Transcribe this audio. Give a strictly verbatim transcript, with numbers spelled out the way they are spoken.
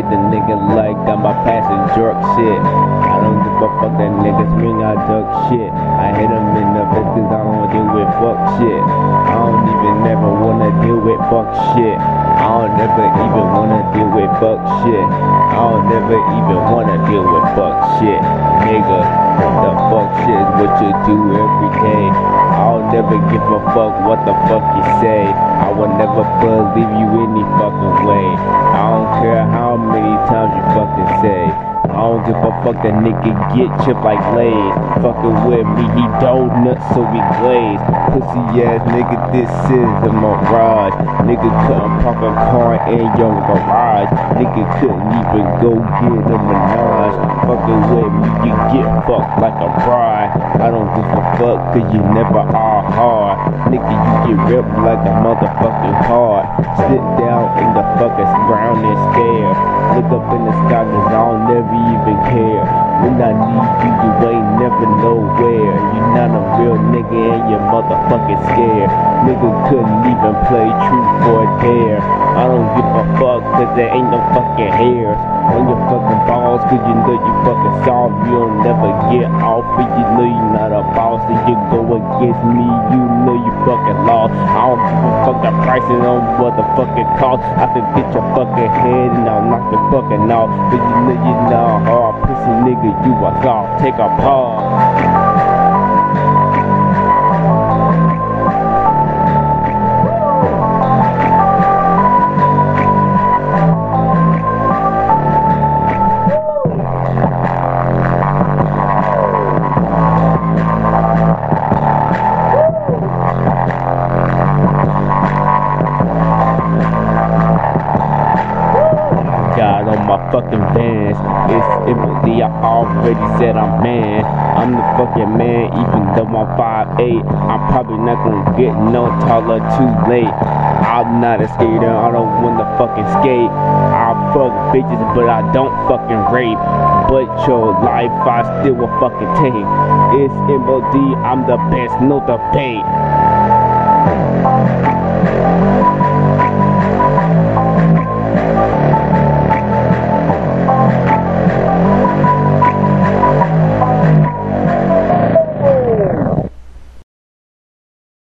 hate the nigga like I'm a passing jerk shit. I don't give a fuck that niggas ring I duck shit. I hit them in the face cause I don't deal with fuck shit. I don't even never wanna deal with fuck shit. I don't never even wanna deal with fuck shit. I don't never even wanna deal with fuck shit. Nigga, the fuck shit is what you do every day. I'll never give a fuck what the fuck you say. I will never believe you any fucking way. I don't care how many times you fucking say. I don't give a fuck that nigga get chipped like Lays. Fucking with me, he donuts so we glaze. Pussy ass nigga, this is a mirage. Nigga couldn't park a car in your garage. Nigga couldn't even go get a menage. Fucking with me, you get fucked like a bride. I don't give a fuck cause you never are hard. Nigga, you get ripped like a motherfucking card. Sit down in the fucking ground and stare. Look up in the sky cause I don't never even care. When I need you, you ain't never nowhere. You not a real nigga and you're motherfucking scared. Nigga couldn't even play truth or dare. I don't give a fuck cause there ain't no fucking hairs on your fucking balls cause you know you fucking soft. You'll never get off and you know you're not a boss. And you go against me, you know you fucking lost. I don't give a fuck the pricing on what the fucking cost. I can get your fucking head and I'll knock the fucking off. Cause you know you're not hard, pussy nigga, you are soft. Take a pause. God on my fucking vans, it's empty, I already said I'm man. I'm the fucking man, even though I'm five eight. I'm probably not gonna get no taller too late. I'm not a skater, I don't wanna fucking skate. I fuck bitches, but I don't fucking rape. But your life, I still will fucking take. It's M O D, I'm the best, no debate.